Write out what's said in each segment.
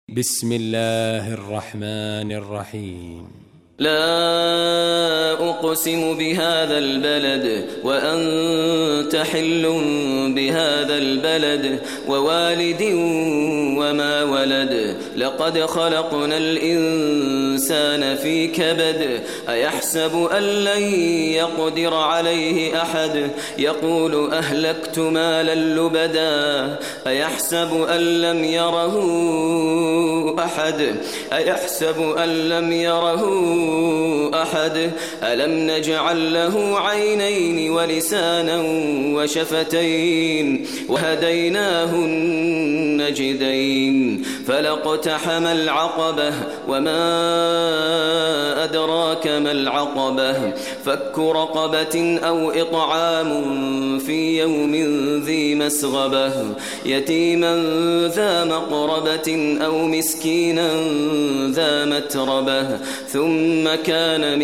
بسم الله الرحمن الرحيم. لا أقسم بهذا البلد وأنت حل بهذا البلد ووالد وما ولد لقد خلقنا الإنسان في كبد أيحسب أن لن يقدر عليه أحد يقول أهلكت مالا لبدا أيحسب أن لم يره أحد ألم نجعل له عينين ولسانا وشفتين وهديناه النجدين فلاقتحم العقبة وما أدراك ما العقبة فك رقبة أو إطعام في يوم ذي مسغبة يتيما ذا مقربة أو مسكينا ذا متربة ثم كان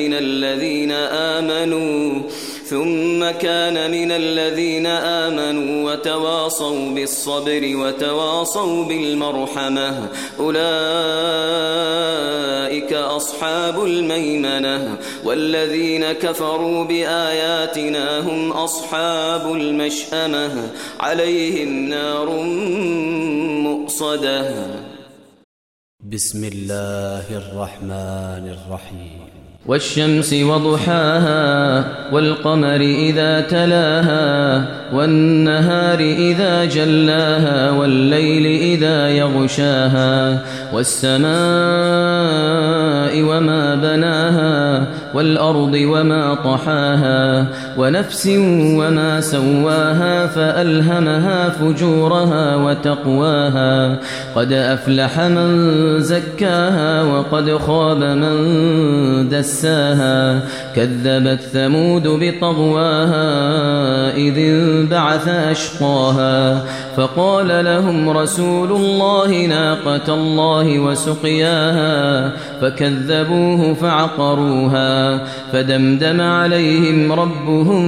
من الذين آمنوا وتواصوا بالصبر وتواصوا بالمرحمة أولئك أصحاب الميمنة والذين كفروا بآياتنا هم أصحاب المشأمة عليهم نار مؤصدة. بسم الله الرحمن الرحيم. والشمس وضحاها والقمر إذا تلاها والنهار إذا جلاها والليل إذا يغشاها والسماء وما بناها والأرض وما طحاها ونفس وما سواها فألهمها فجورها وتقواها قد أفلح من زكاها وقد خاب من دساها كذبت ثمود بطغواها إذ انبعث أشقاها فقال لهم رسول الله ناقة الله وسقياها فكذبوه فعقروها فدمدم عليهم ربهم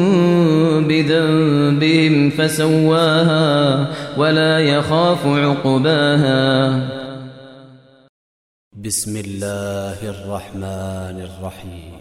بذنبهم فسواها ولا يخاف عقباها. بسم الله الرحمن الرحيم.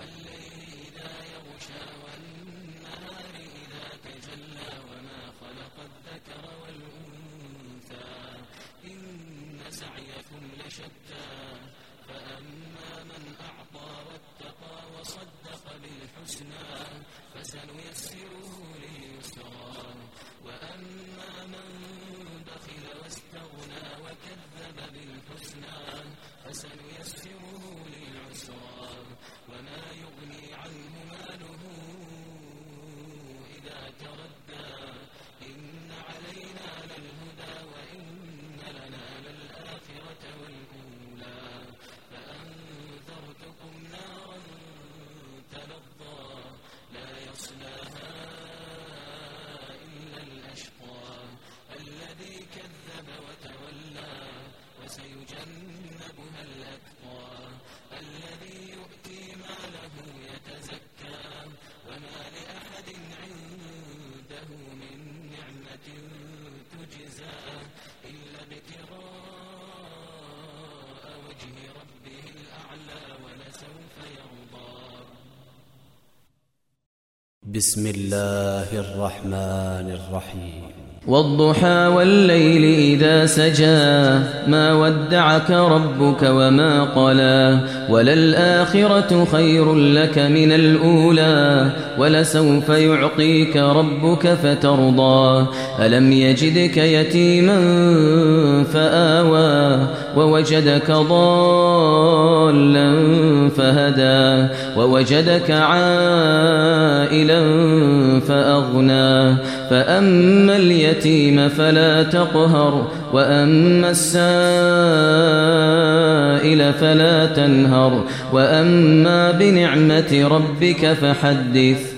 بسم الله الرحمن الرحيم. والضحى والليل إذا سجى ما ودعك ربك وما قلى وللآخرة خير لك من الأولى ولسوف يعطيك ربك فترضى ألم يجدك يتيما فآوى ووجدك ضالا فهدى ووجدك عائلا فأغنى فأما اليتيم فلا تقهر وأما السائل فلا تنهر وأما بنعمة ربك فحدث